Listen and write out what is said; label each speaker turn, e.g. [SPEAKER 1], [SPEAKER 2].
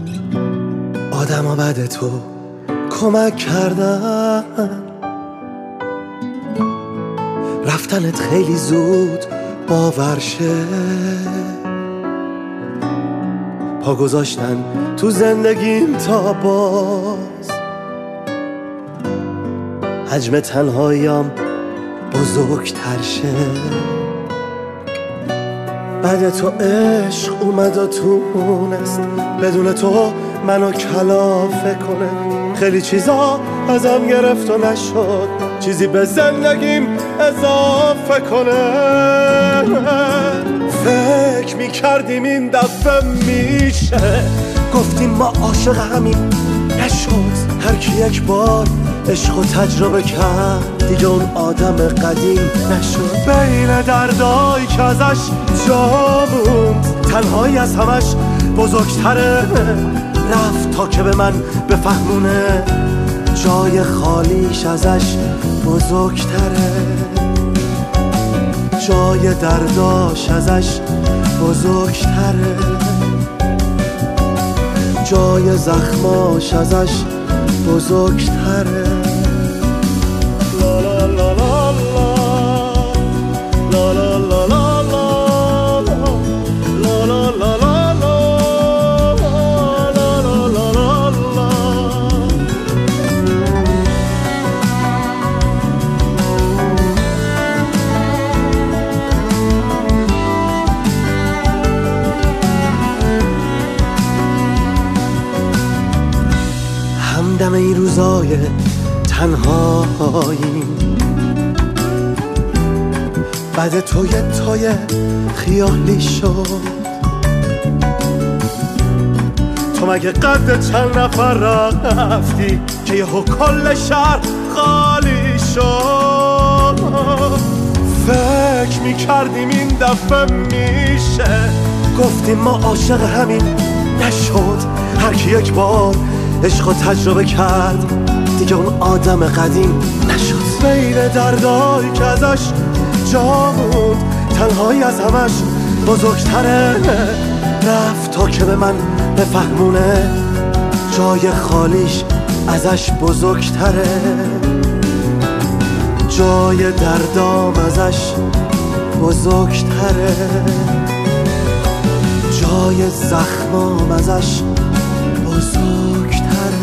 [SPEAKER 1] آدم ها بعد تو کمک کردن، رفتنت خیلی زود باور شه، پا گذاشتن تو زندگیم تا باز حجم تنهاییم بزرگتر شه. بعد تو عشق اومد و تونست بدون تو منو کلافه کنه. خیلی چیزا ازم گرفت و نشد چیزی به زندگیم اضافه کنه. فکر میکردیم این دفعه میشه، گفتیم ما عاشق همین، نشد. هر کی یک بار عشق و تجربه کرد دیگه اون آدم قدیم نشد. بین دردایی که ازش جا موند تنهایی از همش بزرگتره. رفت تا که به من بفهمونه جای خالیش ازش بزرگتره. جای درداش ازش بزرگتره، جای زخماش ازش بزرگتره. لا لا لا لا لا لا لا لا لا لا لا لا. همدم این روزای تنهایی بعد تو یه تای خیالی شد. تو مگه قد چند نفر رفتی که یهو کل شهر خالی شد. فکر میکردیم این دفعه میشه، گفتیم ما عاشق همین، نشد. هر کی یک بار عشق و تجربه کرد دیگه اون آدم قدیم نشد. بین دردایی که ازش جا موند تنهایی از همش بزرگتره. رفت تا که به من بفهمونه جای خالیش ازش بزرگتره. جای دردام ازش بزرگتره، جای زخمام ازش بزرگتره.